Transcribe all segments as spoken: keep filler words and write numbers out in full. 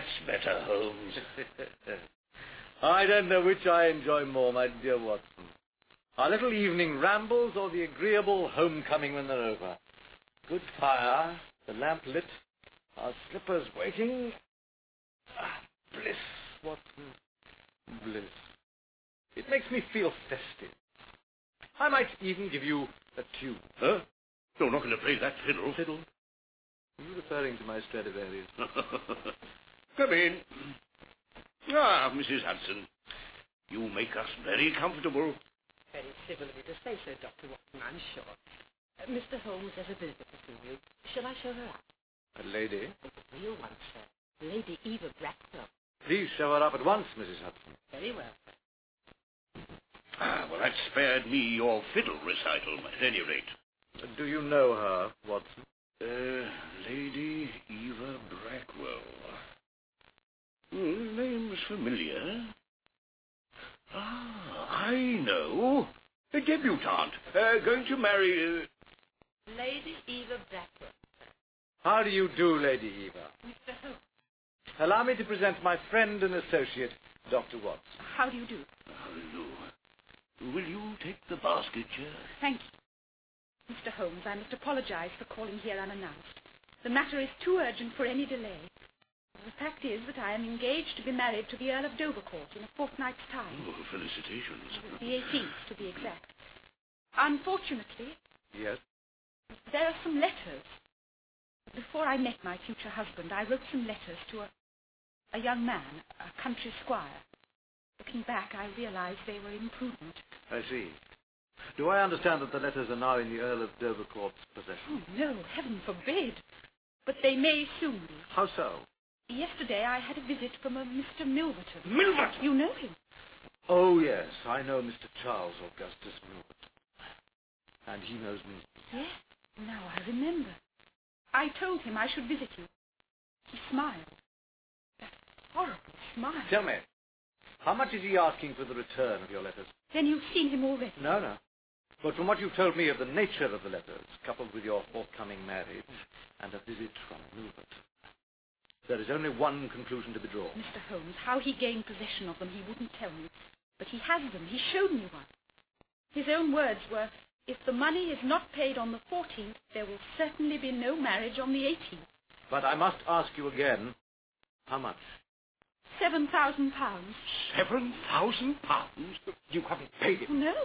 better, Holmes. I don't know which I enjoy more, my dear Watson. Our little evening rambles or the agreeable homecoming when they're over. Good fire, the lamp lit, our slippers waiting. Ah, bliss, Watson, bliss. It makes me feel festive. I might even give you a tune. Huh? You're not going to play that fiddle. Fiddle? Are you referring to my Stradivarius? Come in. Ah, Missus Hudson, you make us very comfortable. Very civil of you to say so, Doctor Watson, I'm sure. Uh, Mister Holmes has a visitor to see you. Shall I show her up? A lady? Oh, a real one, sir. Lady Eva Blackwell. Please show her up at once, Missus Hudson. Very well, sir. Ah, well, that spared me your fiddle recital, at any rate. Uh, do you know her, Watson? Uh, Lady Eva Blackwell. Hmm, name's familiar. Ah, I know. A debutante. Uh, going to marry... Uh... Lady Eva Blackwell. How do you do, Lady Eva? Mister Holmes. Allow me to present my friend and associate, Doctor Watson. How do you do? Hello. Will you take the basket chair? Thank you. Mister Holmes, I must apologize for calling here unannounced. The matter is too urgent for any delay. The fact is that I am engaged to be married to the Earl of Dovercourt in a fortnight's time. Oh, felicitations. The eighteenth, to be exact. Unfortunately... Yes? There are some letters. Before I met my future husband, I wrote some letters to a, a young man, a country squire. Looking back, I realized they were imprudent. I see. Do I understand that the letters are now in the Earl of Dovercourt's possession? Oh, no, heaven forbid. But they may soon be. How so? Yesterday I had a visit from a Mister Milverton. Milverton? You know him? Oh, yes. I know Mister Charles Augustus Milverton. And he knows me. Yes, now I remember. I told him I should visit you. He smiled. That horrible smile. Tell me, how much is he asking for the return of your letters? Then you've seen him already? No, no. But from what you've told me of the nature of the letters, coupled with your forthcoming marriage and a visit from Milverton, there is only one conclusion to be drawn. Mister Holmes, how he gained possession of them he wouldn't tell me. But he has them. He showed me one. His own words were, if the money is not paid on the fourteenth, there will certainly be no marriage on the eighteenth. But I must ask you again, how much? Seven thousand pounds. Seven thousand pounds? You haven't paid him. No.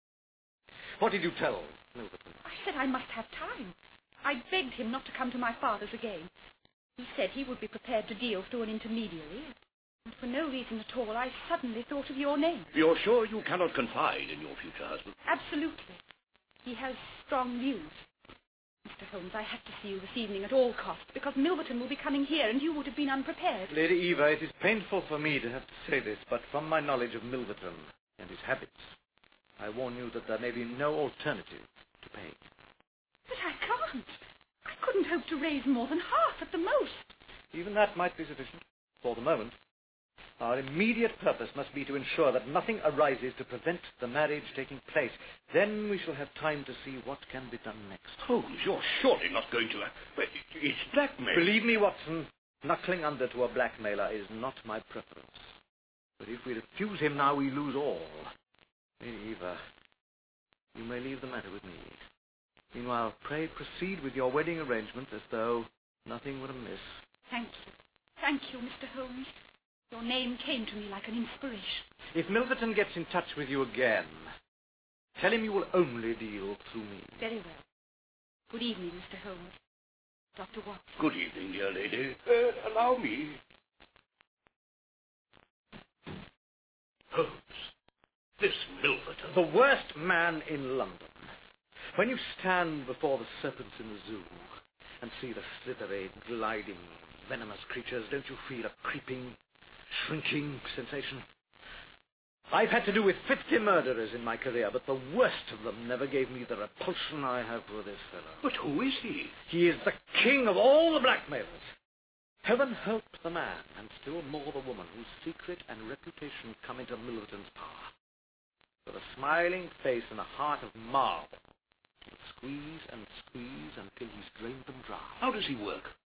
What did you tell Milverton? I said I must have time. I begged him not to come to my father's again. He said he would be prepared to deal through an intermediary. And for no reason at all, I suddenly thought of your name. You're sure you cannot confide in your future husband? Absolutely. He has strong views. Mister Holmes, I have to see you this evening at all costs, because Milverton will be coming here, and you would have been unprepared. Lady Eva, it is painful for me to have to say this, but from my knowledge of Milverton and his habits, I warn you that there may be no alternative to pay. But I can't. I couldn't hope to raise more than half at the most. Even that might be sufficient, for the moment. Our immediate purpose must be to ensure that nothing arises to prevent the marriage taking place. Then we shall have time to see what can be done next. Holmes, you're surely not going to... Uh, it's blackmail. Believe me, Watson, knuckling under to a blackmailer is not my preference. But if we refuse him now, we lose all. Lady Eva, you may leave the matter with me. Meanwhile, pray proceed with your wedding arrangements as though nothing were amiss. Thank you. Thank you, Mister Holmes. Your name came to me like an inspiration. If Milverton gets in touch with you again, tell him you will only deal through me. Very well. Good evening, Mister Holmes. Doctor Watson. Good evening, dear lady. Uh, allow me. Holmes, this Milverton... The worst man in London. When you stand before the serpents in the zoo and see the slithery, gliding, venomous creatures, don't you feel a creeping, shrinking sensation? I've had to do with fifty murderers in my career, but the worst of them never gave me the repulsion I have for this fellow. But who is he? He is the king of all the blackmailers. Heaven help the man, and still more the woman, whose secret and reputation come into Milverton's power. With a smiling face and a heart of marble, he'll squeeze and squeeze until he's drained them dry. How does he work?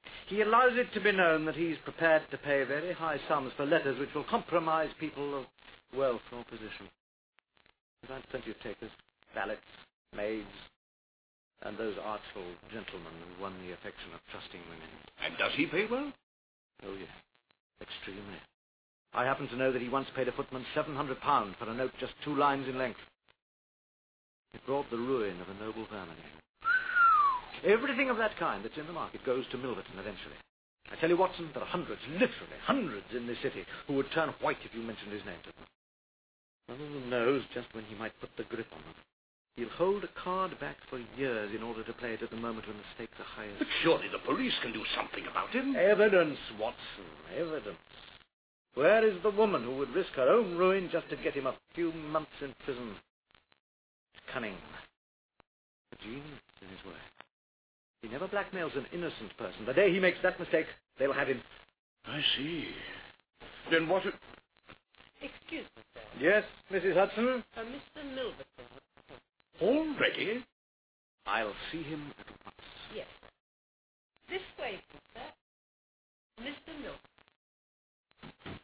He allows it to be known that he's prepared to pay very high sums for letters which will compromise people of wealth or position. He finds plenty of takers, valets, maids, and those artful gentlemen who won the affection of trusting women. And does he pay well? Oh, yes. Extremely. I happen to know that he once paid a footman seven hundred pounds for a note just two lines in length. It brought the ruin of a noble family. Everything of that kind that's in the market goes to Milverton eventually. I tell you, Watson, there are hundreds, literally hundreds in this city who would turn white if you mentioned his name to them. None of them knows just when he might put the grip on them. He'll hold a card back for years in order to play it at the moment when the stakes are highest. But surely the police can do something about him. Evidence, Watson, evidence. Where is the woman who would risk her own ruin just to get him a few months in prison? Cunning. A genius in his way. He never blackmails an innocent person. The day he makes that mistake, they'll have him. I see. Then what... Excuse me, sir. Yes, Missus Hudson? Uh, Mister Milverton. Already? I'll see him at once. Yes, sir. This way, sir. Mister Milverton.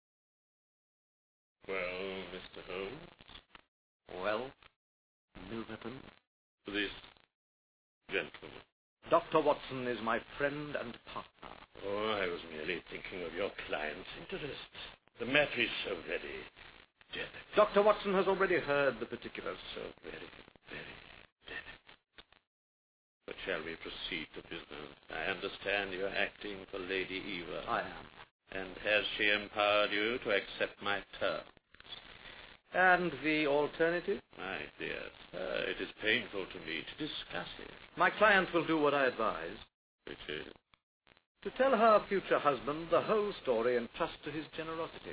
Well, Mister Holmes? Well, Milverton? This gentleman. Doctor Watson is my friend and partner. Oh, I was merely thinking of your client's interests. The matter is so very delicate. Doctor Watson has already heard the particulars. So very, very delicate. But shall we proceed to business? I understand you're acting for Lady Eva. I am. And has she empowered you to accept my terms? And the alternative? My dear sir, it is painful to me to discuss it. My client will do what I advise. Which is? To tell her future husband the whole story and trust to his generosity.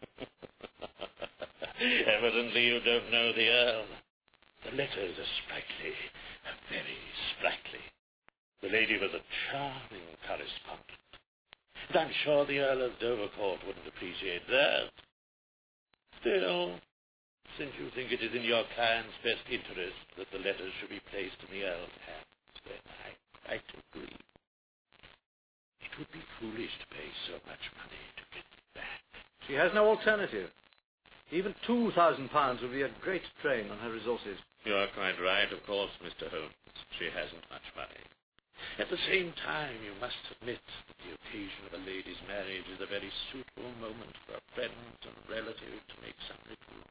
Evidently you don't know the Earl. The letters are sprightly, very sprightly. The lady was a charming correspondent. And I'm sure the Earl of Dovercourt wouldn't appreciate that. Still, since you think it is in your client's best interest that the letters should be placed in the Earl's hands, then I quite agree. It would be foolish to pay so much money to get it back. She has no alternative. Even two thousand pounds would be a great drain on her resources. You're quite right, of course, Mister Holmes. She hasn't much money. At the same time, you must admit that the occasion of a lady's marriage is a very suitable moment for friends and relatives to make some little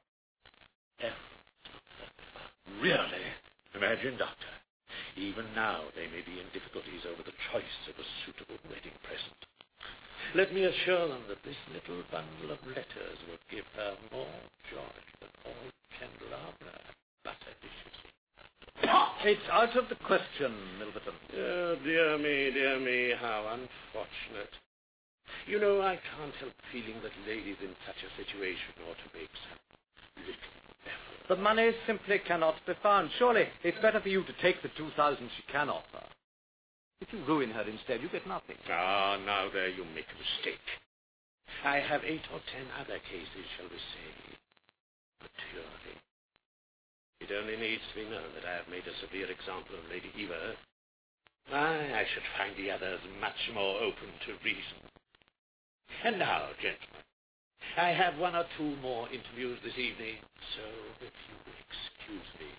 effort. Really? Imagine, Doctor. Even now, they may be in difficulties over the choice of a suitable wedding present. Let me assure them that this little bundle of letters will give her more joy than all candelabra and butter dishes. It's out of the question, Milverton. Oh, dear me, dear me, how unfortunate. You know, I can't help feeling that ladies in such a situation ought to make some little effort. The money simply cannot be found. Surely it's better for you to take the two thousand she can offer. If you ruin her instead, you get nothing. Ah, now there you make a mistake. I have eight or ten other cases, shall we say, maturing. It only needs to be known that I have made a severe example of Lady Eva. I, I should find the others much more open to reason. And now, gentlemen, I have one or two more interviews this evening, so if you will excuse me.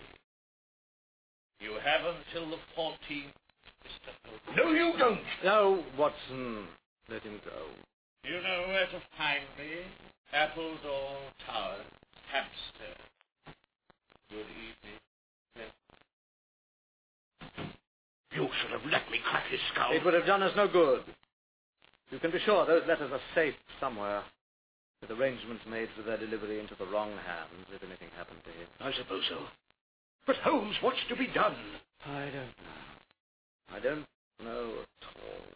You have until the fourteenth, Mister Holmes. No, you don't. No, Watson, let him go. You know where to find me. Appledore Towers, Hampstead. Good evening. You should have let me crack his skull. It would have done us no good. You can be sure those letters are safe somewhere, with arrangements made for their delivery into the wrong hands if anything happened to him. I suppose so. But Holmes, what's to be done? I don't know. I don't know at all.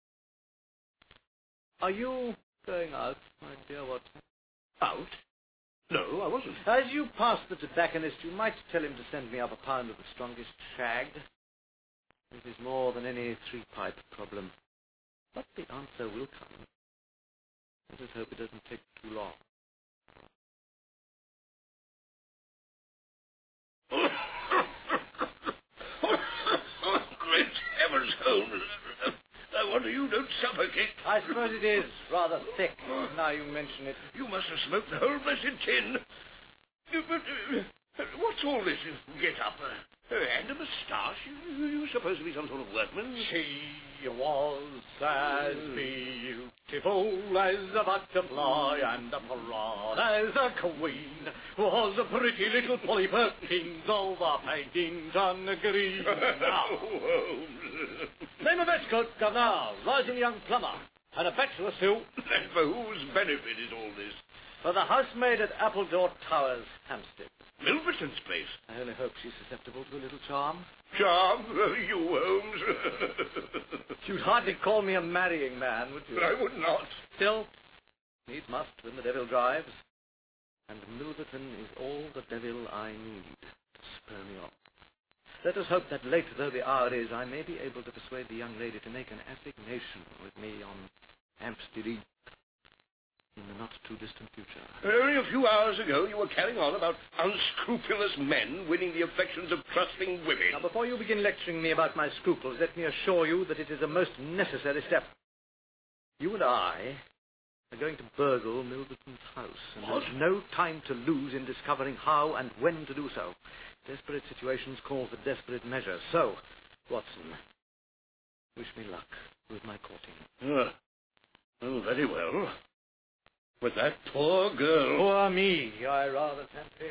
Are you going out, my dear Watson? Out? No, I wasn't. As you pass the tobacconist, you might tell him to send me up a pound of the strongest shag. It is more than any three-pipe problem. But the answer will come. Let us hope it doesn't take too long. Great heavens, Holmes. I wonder smoke it? I suppose it is rather thick, now you mention it. You must have smoked the whole blessed tin. Uh, But uh, what's all this get-up? Uh, and a moustache? You, you supposed to be some sort of workman? She was as beautiful as a butterfly and a proud as a queen. Was a pretty little Polly Perkins, all the paintings on the green. Oh, Holmes. Name of Escort, Governor, rising young plumber, and a bachelor still. And for whose benefit is all this? For the housemaid at Appledore Towers, Hampstead. Milverton's place. I only hope she's susceptible to a little charm. Charm? You, Holmes. You'd hardly call me a marrying man, would you? I would not. Still, needs must when the devil drives. And Milverton is all the devil I need to spur me on. Let us hope that late though the hour is, I may be able to persuade the young lady to make an assignation with me on Hampstead Heath in the not-too-distant future. Only a few hours ago you were carrying on about unscrupulous men winning the affections of trusting women. Now, before you begin lecturing me about my scruples, let me assure you that it is a most necessary step. You and I are going to burgle Milverton's house, and What? there's no time to lose in discovering how and when to do so. Desperate situations call for desperate measures. So, Watson, wish me luck with my courting. Uh, oh, very well. But that poor girl... Poor me, I rather fancy.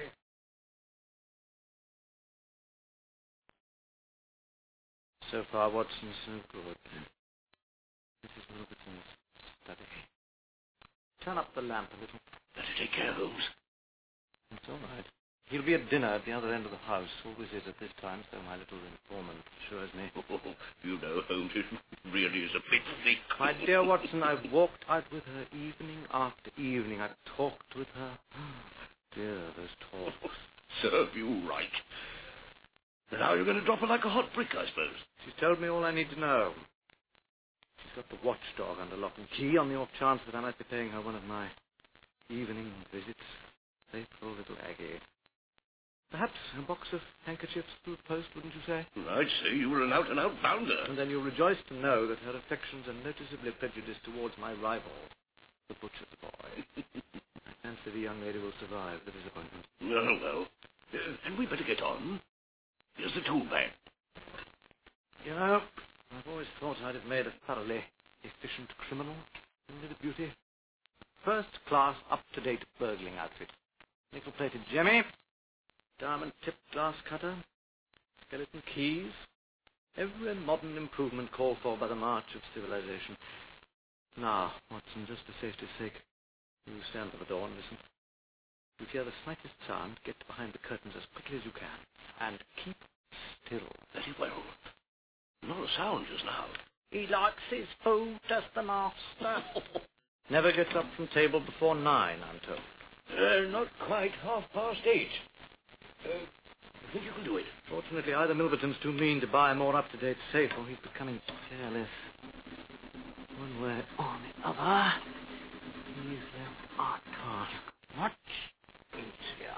So far, Watson, so good. Missus Milverton's study. Turn up the lamp a little. Better take care, Holmes. It's all right. He'll be at dinner at the other end of the house. Always is at this time, so my little informant assures me. Oh, you know, Holmes, it really is a bit thick. My dear Watson, I've walked out with her evening after evening. I've talked with her. Dear, those talks. Serve you right. Now you're going to drop her like a hot brick, I suppose. She's told me all I need to know. She's got the watchdog under lock and key on the off chance that I might be paying her one of my evening visits. Faithful little Aggie. Perhaps a box of handkerchiefs through the post, wouldn't you say? I'd say you were an out-and-out bounder. And then you'll rejoice to know that her affections are noticeably prejudiced towards my rival, the butcher's boy. I fancy the young lady will survive the disappointment. Oh, well. Uh, and we'd better get on. Here's the tool bag. You know, I've always thought I'd have made a thoroughly efficient criminal. Isn't it a beauty? First-class, up-to-date burgling outfit. Nickel-plated jemmy, diamond-tipped glass cutter, skeleton keys. Every modern improvement called for by the march of civilization. Now, Watson, just for safety's sake, you stand by the door and listen. If you hear the slightest sound, get behind the curtains as quickly as you can. And keep still. Very well. Not a sound just now. He likes his food, does the master. Never gets up from table before nine, I'm told. Uh, not quite half past eight. Uh, I think you can do it. Fortunately, either Milverton's too mean to buy a more up-to-date safe, or he's becoming careless. One way or the other, he's left our task much easier.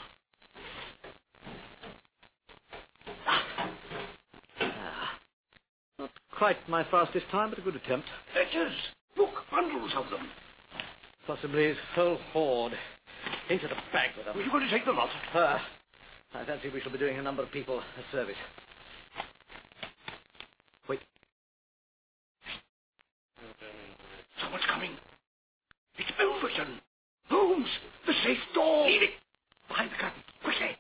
Ah. Not quite my fastest time, but a good attempt. Letters. Look, bundles of them. Possibly his whole hoard. Into the bag with them. Were you going to take the lot? Uh, I fancy we shall be doing a number of people a service. Wait. Someone's coming. It's Milverton. Holmes, the safe door. Leave it. Behind the curtain. Quickly.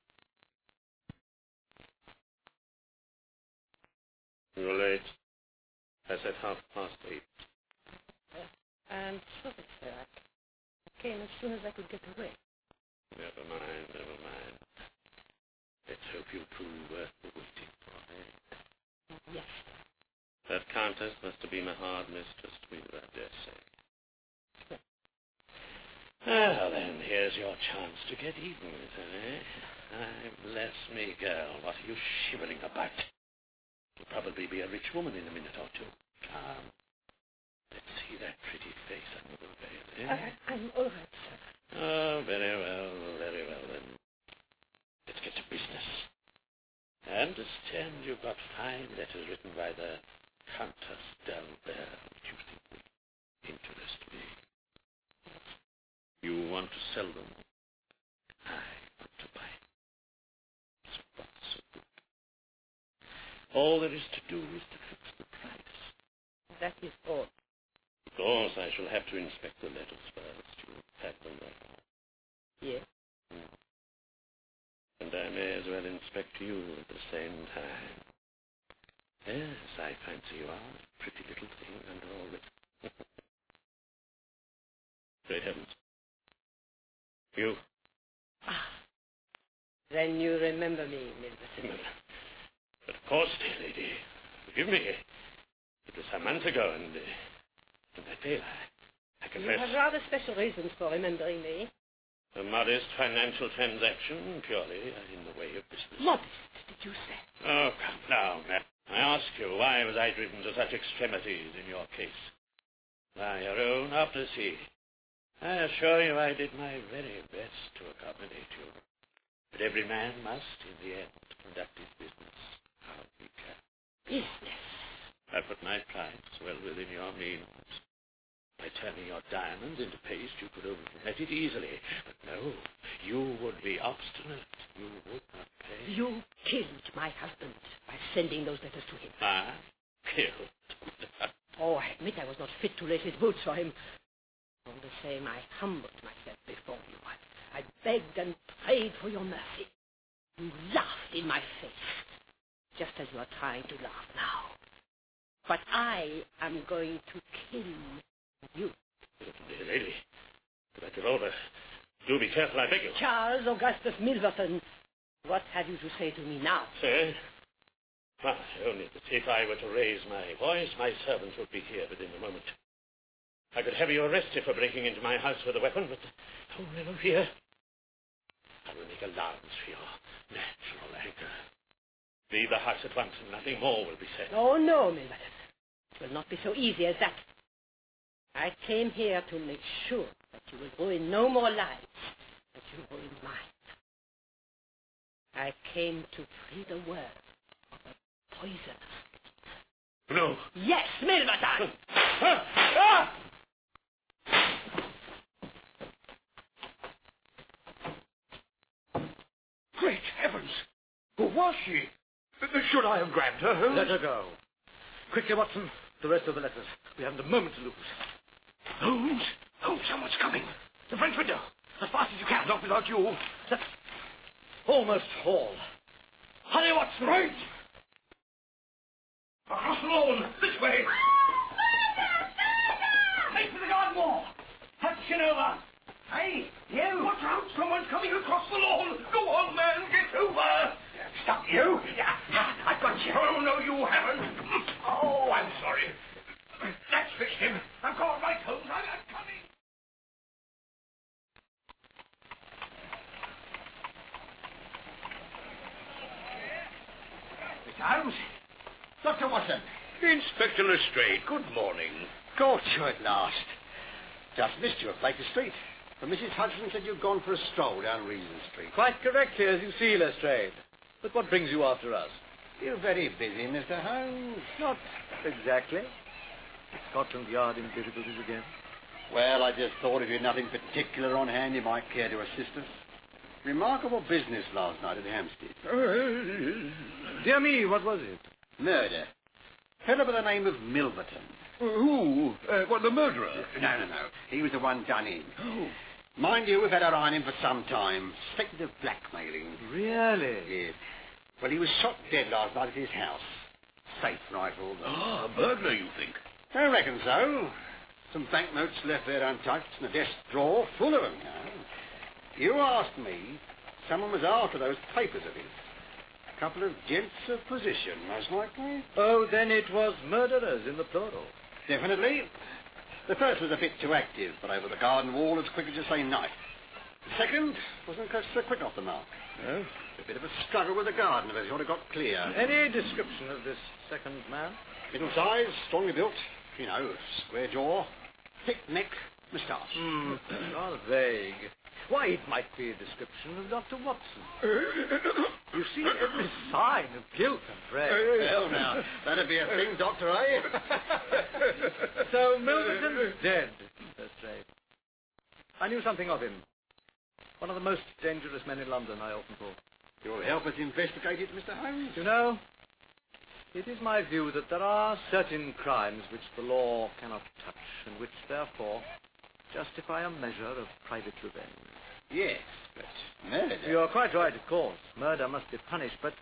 You're late. I said half past eight. And sorry, sir. I came as soon as I could get away. Never mind, never mind. Let's hope you prove worth the waiting for, eh? Yes, That countess must have been a hard mistress to you, I dare say. Well, then, here's your chance to get even with her, eh? Ay, bless me, girl, what are you shivering about? You'll probably be a rich woman in a minute or two. Come. Let's see that pretty face under the veil, eh? I, I'm all right, sir. Oh, very well, very well, then. Let's get to business. I understand you've got fine letters written by the Countess D'Albert, which you want to sell them. I want to buy them. So far, so good. All there is to do is to fix the price. That is all. Of course, I shall have to inspect the letters first. You have them there. Yes. Mm. And I may as well inspect you at the same time. Yes, I fancy you are a pretty little thing under all this. Great heavens. You. Ah. Then you remember me, Milverton. But of course, dear lady. Forgive me. It was some months ago, and, uh, and I fail. I, I confess. You have rather special reasons for remembering me. A modest financial transaction, purely in the way of business. Modest, did you say? Oh, come now, Matt. I ask you, why was I driven to such extremities in your case? By your own obduracy. I assure you I did my very best to accommodate you. But every man must, in the end, conduct his business how he can. Business? I put my price well within your means. By turning your diamonds into paste, you could overnet it easily. But no, you would be obstinate. You would not pay. You killed my husband by sending those letters to him. I killed? Oh, I admit I was not fit to lace his boots for him. All the same, I humbled myself before you. I, I begged and prayed for your mercy. You laughed in my face, just as you are trying to laugh now. But I am going to kill you. Dear lady, that revolver. Do be careful, I beg you. Charles Augustus Milverton, what have you to say to me now? Say? Why, only that if I were to raise my voice, my servants would be here within a moment. I could have you arrested for breaking into my house with a weapon, but, oh, never fear. I will make allowance for your natural anger. Leave the house at once, and nothing more will be said. Oh, no, Milverton. It will not be so easy as that. I came here to make sure that you will ruin no more lives, that you ruin mine. I came to free the world of a poisonous. No. Yes, Milverton! Ah! Great heavens! Who was she? Should I have grabbed her? Let her go. Quickly, Watson. The rest of the letters. We haven't a moment to lose. Holmes! Holmes, someone's coming. The French window. As fast as you can, not without you. That's almost all. Hurry, Watson! Right! Across the lawn. This way. Make for the garden wall. Hutchin over. Hey, you! Watch out! Someone's coming across the lawn! Go on, man! Get over! Stop you! Yeah, I've got you! Oh, no, you haven't! Oh, I'm sorry. That's fixed him. I'm called right, Holmes. I'm not coming! Mister Holmes? Doctor Watson? Inspector Lestrade, good morning. Caught you at last. Just missed you at Baker Street. But Missus Hudson said you'd gone for a stroll down Reason Street. Quite correctly, as you see, Lestrade. But what brings you after us? You're very busy, Mister Holmes. Not exactly. Scotland Yard in difficulties again? Well, I just thought if you had nothing particular on hand, you might care to assist us. Remarkable business last night at Hampstead. Uh, Dear me, what was it? Murder. Fellow by the name of Milverton. who? Uh, what, the murderer? No, no, no. He was the one done in. Oh. Mind you, we've had our eye on him for some time. Suspected of blackmailing. Really? Yes. Well, he was shot dead last night at his house. Safe rifle. Ah, a burglar, you think? I reckon so. Some banknotes left there untouched and a desk drawer full of them. You know. You asked me, someone was after those papers of his. A couple of gents of position, most likely. Oh, then it was murderers in the plural. Definitely. The first was a bit too active, but over the garden wall as quick as you say knife. The second wasn't so quick off the mark. No? A bit of a struggle with the garden, but he ought to got clear. Any description of this second man? Middle size, strongly built, you know, square jaw, thick neck, moustache. Hmm, rather vague. Why, it might be a description of Doctor Watson. You see every sign of guilt and dread. Hell now, that'd be a thing, Doctor, eh? So Milverton's dead, Lestrade. I knew something of him. One of the most dangerous men in London, I often thought. You'll help us investigate it, Mister Holmes? You know, it is my view that there are certain crimes which the law cannot touch, and which, therefore, justify a measure of private revenge. Yes, but murder... You're quite right, of course. Murder must be punished, but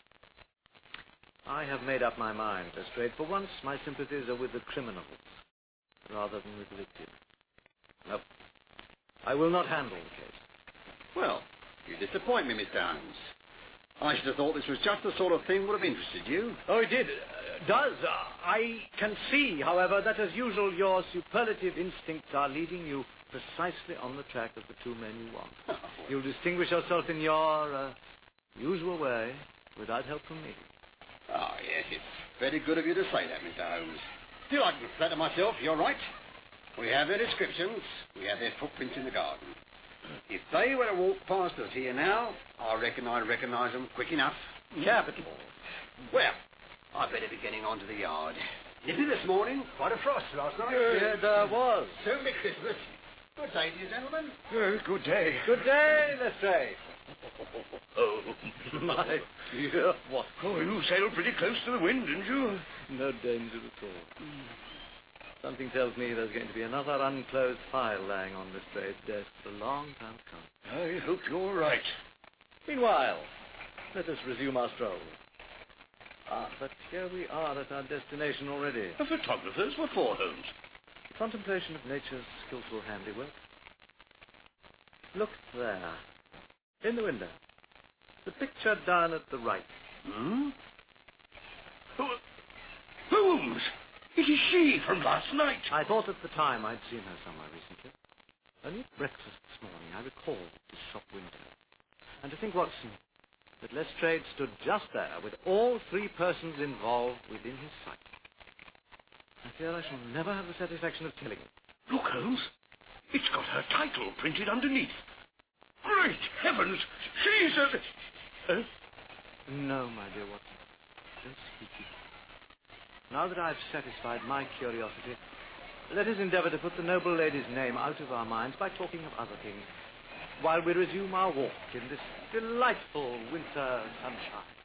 I have made up my mind, Lestrade. For once, my sympathies are with the criminals, rather than with the victims. No, I will not handle the case. Well, you disappoint me, Mister Holmes. I should have thought this was just the sort of thing would have interested you. Oh, it did. Uh, does. Uh, I can see, however, that as usual your superlative instincts are leading you precisely on the track of the two men you want. You'll distinguish yourself in your uh, usual way without help from me. Oh, yes, it's very good of you to say that, Mister Holmes. Still, I can flatter myself you're right. We have their descriptions. We have their footprints in the garden. If they were to walk past us here now, I reckon I'd recognise them quick enough. Capital. Well, I'd better be getting on to the yard. Nippy this morning, quite a frost last night. Yeah, there was. Soon be Christmas. Good day to you, gentlemen. Uh, good day. Good day, Lestrade. Oh, My dear, what? Oh, you sailed pretty close to the wind, didn't you? No danger at all. Something tells me there's going to be another unclosed file lying on Lestrade's desk for a long time to come. I hope you're right. Meanwhile, let us resume our stroll. Ah, but here we are at our destination already. The photographers were for Holmes. The contemplation of nature's skillful handiwork. Look there, in the window. The picture down at the right. Hmm? Oh, Holmes! It is she from last night. I thought at the time I'd seen her somewhere recently. Only at breakfast this morning I recalled this shop window. And to think, Watson, that Lestrade stood just there with all three persons involved within his sight. I fear I shall never have the satisfaction of telling it. Look, Holmes. It's got her title printed underneath. Great heavens! She's a... Uh, No, my dear Watson. Don't speak it. Now that I've satisfied my curiosity, let us endeavour to put the noble lady's name out of our minds by talking of other things, while we resume our walk in this delightful winter sunshine.